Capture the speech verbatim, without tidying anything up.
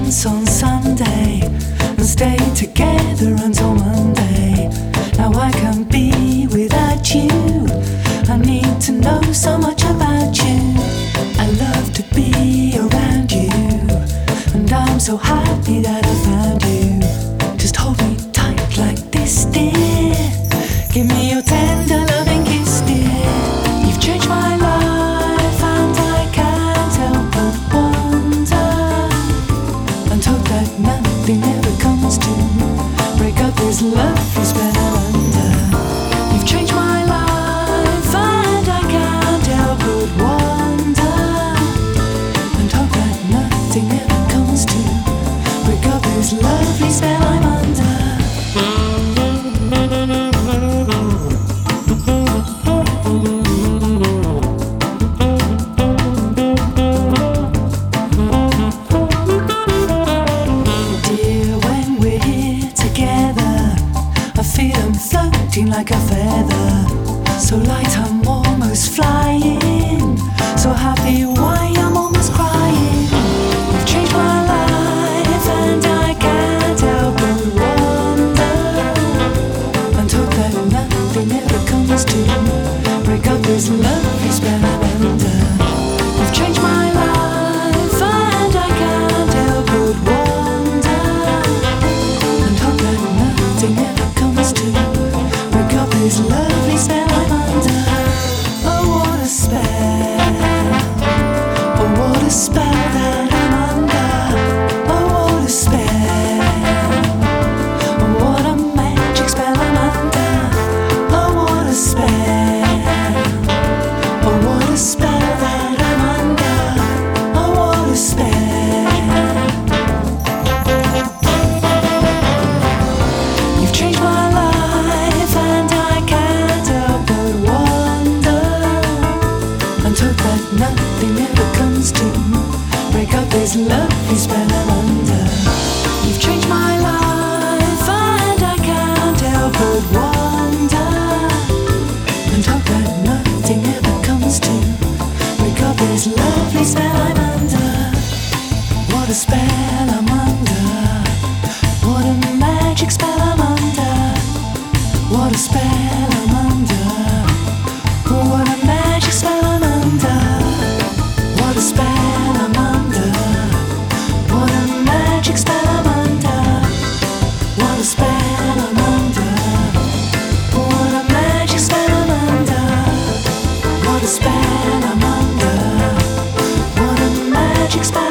dance on Sunday and stay together until Monday. Now I can't be without you. I need to know so much about you. I love to be around you, and I'm so happy that I found you. Just hold me tight like this, dear. Give me your tender loving kiss, dear. You've changed my life and I can't help but wonder, and hope that nothing ever comes to break up this lovely spell I'm under. You've changed my life and I can't help but wonder, and hope that nothing ever comes to break up this lovely spell I'm under. Like a feather, so light I'm almost flying, so happy why I'm almost crying. You've changed my life and I can't help but wonder, and hope that nothing ever comes to break up this lovely spell I'm under. You've changed my life and I can't help but wonder, and hope that nothing ever comes to this lovely spell I'm under. Oh, what a spell. Oh, what a spell that I'm under. Oh, what a spell. Oh, what a magic spell I'm under. Oh, what a spell. Oh, what a spell that I'm under. Oh, what a spell. You've changed my life and hope that nothing ever comes to break up this lovely spell I'm under. You've changed my life and I can't help but wonder, and hope that nothing ever comes to break up this lovely spell I'm under. What a spell I'm under. What a magic spell I'm under. What a spell I'm under. What a magic spell I'm under. What a spell I'm under. What a magic spell I'm under. What a spell I'm under. What a magic spell I'm under. What a spell I'm under. What a magic spell.